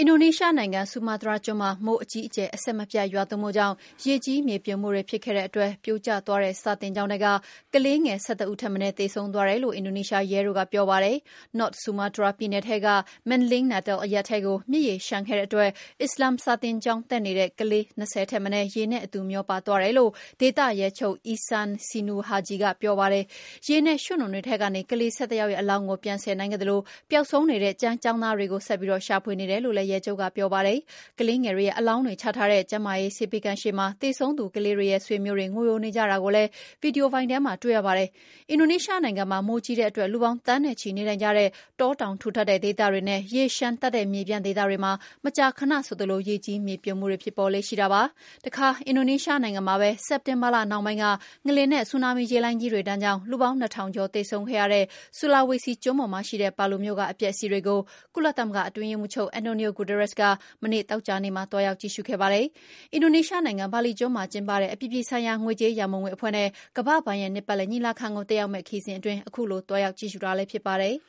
အင်ဒိုနီးရှားနိုင်ငံဆူမာတြားကျွန်းမှာမိုးအကြီးအကျယ်အဆက်မပြတ်ရွာသွန်းမှုကြောင့်ရေကြီးမြေပြိုမှုတွေဖြစ်ခဲ့တဲ့အတွက်ပြိုကျသွားတဲ့စာသင်ကျောင်းထဲကကလေးငယ်11ဦးထက်မနည်းသေဆုံးသွားတယ်လို့အင်ဒိုနီးရှားရဲတို့ကပြောပါတယ်။ North Sumatra ပြည်နယ်ထဲက Manling Natal အရပ်ထဲကိုမြစ်ရေလျှံခဲ့တဲ့အတွက်အစ္စလာမ်စာသင်ကျောင်းတက်နေတဲ့ကလေး20ထက်မနည်းရေနဲ့အတူမျောပါသွားတယ်လို့ဒေသရဲချုပ် Ihsan Sinuhaji ကပြောပါတယ်။ရေနဲ့ရွှံ့နွံတွေထဲကနေကလေး11ယောက်ရဲ့အလောင်းကိုပြန်ဆယ်နိုင်ခဲ့သလိုပျောက်ဆုံးနေတဲ့ကျောင်းသားတွေကိုဆက်ပြီးရှာဖွေနေတယ်လို့လည်းရဲချုပ်ကပြောပါတယ်။ကလေးငယ်တွေရဲ့အလောင်းတွေချထားတဲ့ကျန်းမာရေးဆေးပေးခန်းရှေ့မှာသေဆုံးသူကလေးတွေရဲ့ဆွေမျိုးတွေငိုယိုနေကြတာကိုလည်းဗီဒီယိုဖိုင်ထဲမှာတွေ့ရပါတယ်။အင်ဒိုနီးရှားနိုင်ငံမှာမိုးကြီးတဲ့အတွက်လူပေါင်းသန်းနဲ့ချီနေထိုင်ကြတဲ့တောတောင်ထူထပ်တဲ့ဒေသတွေနဲ့ရေလျှံတတ်တဲ့မြေပြန့်ဒေသတွေမှာမကြာခဏဆိုသလိုရေကြီးမြေပြိုမှုတွေဖြစ်ပေါ်လေ့ရှိတာပါ။တခါအင်ဒိုနီးရှားနိုင်ငံမှာပဲစက်တင်ဘာလနှောင်းပိုင်းကငလျင်နဲ့ဆူနာမီရေလှိုင်းကြီးတွေဒဏ်ကြောင့်လူပေါင်း2000ကျော်သေဆုံးခဲ့ရတဲ့ဆူလာဝေစီကျွန်းပေါ်မှာရှိတဲ့ပါလူမြို့ကအပျက်အစီးတွေကိုကုလသမဂ္ဂအတွင်းရေးမှူးချုပ်အန်တိုနီယိုဂူတာရက်စ်ကမနေ့သောကြာနေ့မှာသွားရောက်ကြည့်ရှုခဲ့ပါတယ်။အင်ဒိုနီးရှားနိုင်ငံဘာလီကျွန်းမှာကျင်းပတဲ့အပြည်ပြည်ဆိုင်ရာငွေကြေးရန်ပုံငွေအဖွဲ့နဲ့ကမ္ဘာ့ဘဏ်ရဲ့နှစ်ပတ်လည်ညီလာခံကိုတက်ရောက်မယ့်ခရီးစဉ်အတွင်းအခုလိုသွားရောက်ကြည့်ရှုတာလည်းဖြစ်ပါတယ်။